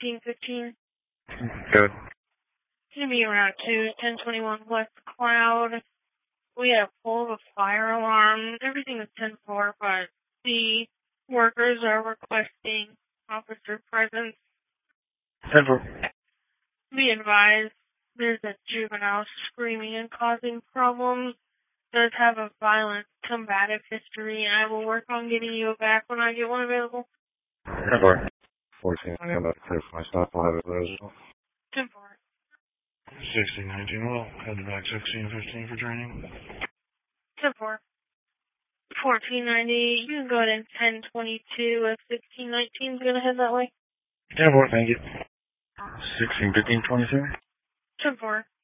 1615. Good. It's going to be around 1021 West Cloud. We have pulled a fire alarm. Everything is 10-4, but the workers are requesting officer presence. 10-4. Be advised, there's a juvenile screaming and causing problems. Does have a violent, combative history. I will work on getting you back when I get one available. 10-4. 14, I'm about to clear for my stop. I'll have it there as well. 10-4. 1619, well, headed back 1615 for training. 10-4. 1490, you can go ahead and 1022 if 1619 is going to head that way. 10-4, thank you. 1615, 22. 10-4.